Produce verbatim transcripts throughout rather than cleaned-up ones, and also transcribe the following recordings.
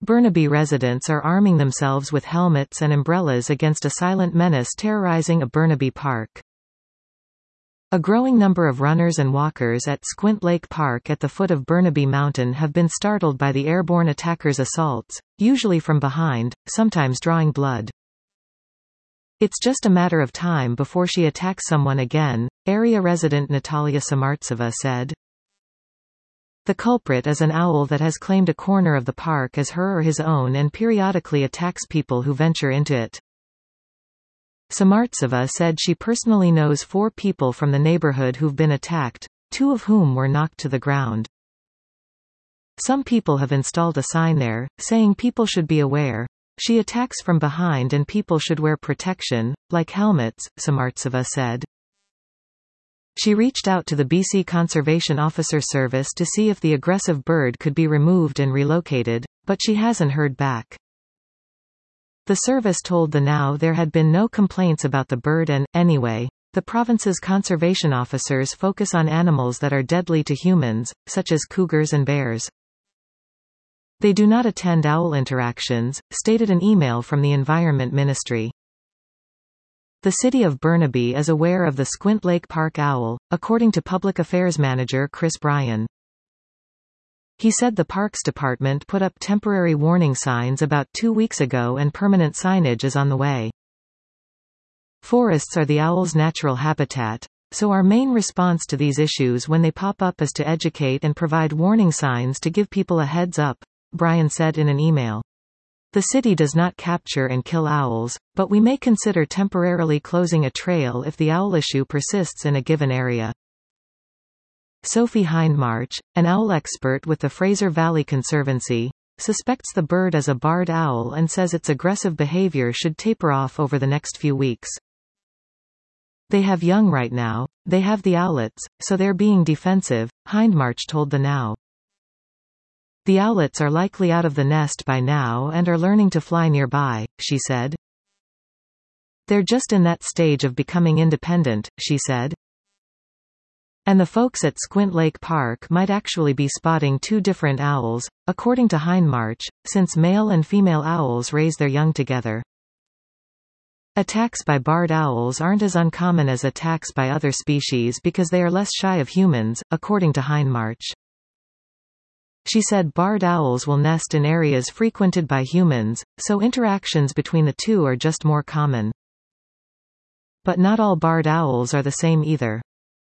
Burnaby residents are arming themselves with helmets and umbrellas against a silent menace terrorizing a Burnaby park. A growing number of runners and walkers at Squint Lake Park at the foot of Burnaby Mountain have been startled by the airborne attacker's assaults, usually from behind, sometimes drawing blood. It's just a matter of time before she attacks someone again, area resident Natalia Samartseva said. The culprit is an owl that has claimed a corner of the park as her or his own and periodically attacks people who venture into it. Samartseva said she personally knows four people from the neighborhood who've been attacked, two of whom were knocked to the ground. Some people have installed a sign there, saying people should be aware. She attacks from behind and people should wear protection, like helmets, Samartseva said. She reached out to the B C Conservation Officer Service to see if the aggressive bird could be removed and relocated, but she hasn't heard back. The service told the Now there had been no complaints about the bird and, anyway, the province's conservation officers focus on animals that are deadly to humans, such as cougars and bears. They do not attend owl interactions, stated an email from the Environment Ministry. The city of Burnaby is aware of the Squint Lake Park owl, according to Public Affairs Manager Chris Bryan. He said the Parks Department put up temporary warning signs about two weeks ago and permanent signage is on the way. Forests are the owl's natural habitat, so our main response to these issues when they pop up is to educate and provide warning signs to give people a heads up, Bryan said in an email. The city does not capture and kill owls, but we may consider temporarily closing a trail if the owl issue persists in a given area. Sophie Hindmarch, an owl expert with the Fraser Valley Conservancy, suspects the bird as a barred owl and says its aggressive behavior should taper off over the next few weeks. They have young right now, they have the owlets, so they're being defensive, Hindmarch told the Now. The owlets are likely out of the nest by now and are learning to fly nearby, she said. They're just in that stage of becoming independent, she said. And the folks at Squint Lake Park might actually be spotting two different owls, according to Hindmarch, since male and female owls raise their young together. Attacks by barred owls aren't as uncommon as attacks by other species because they are less shy of humans, according to Hindmarch. She said barred owls will nest in areas frequented by humans, so interactions between the two are just more common. But not all barred owls are the same either.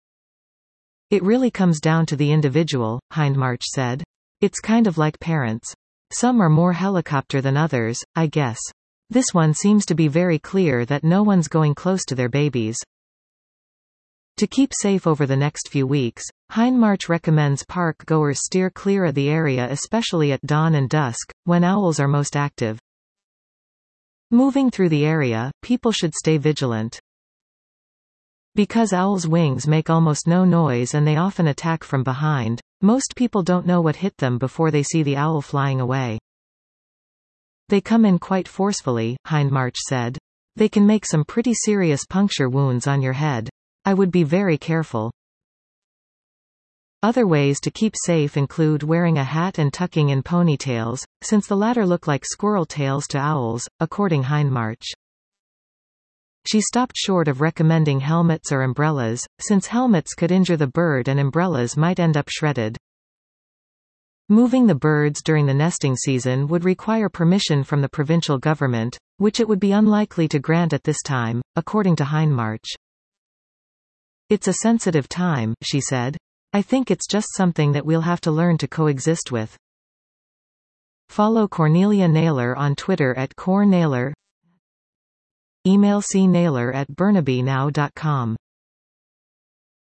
It really comes down to the individual, Hindmarch said. It's kind of like parents. Some are more helicopter than others, I guess. This one seems to be very clear that no one's going close to their babies. To keep safe over the next few weeks, Hindmarch recommends park goers steer clear of the area, especially at dawn and dusk, when owls are most active. Moving through the area, people should stay vigilant. Because owls' wings make almost no noise and they often attack from behind, most people don't know what hit them before they see the owl flying away. They come in quite forcefully, Hindmarch said. They can make some pretty serious puncture wounds on your head. I would be very careful. Other ways to keep safe include wearing a hat and tucking in ponytails, since the latter look like squirrel tails to owls, according Hindmarch. She stopped short of recommending helmets or umbrellas, since helmets could injure the bird and umbrellas might end up shredded. Moving the birds during the nesting season would require permission from the provincial government, which it would be unlikely to grant at this time, according to Hindmarch. It's a sensitive time, she said. I think it's just something that we'll have to learn to coexist with. Follow Cornelia Naylor on Twitter at Cor Naylor. Email c naylor at burnaby now dot com.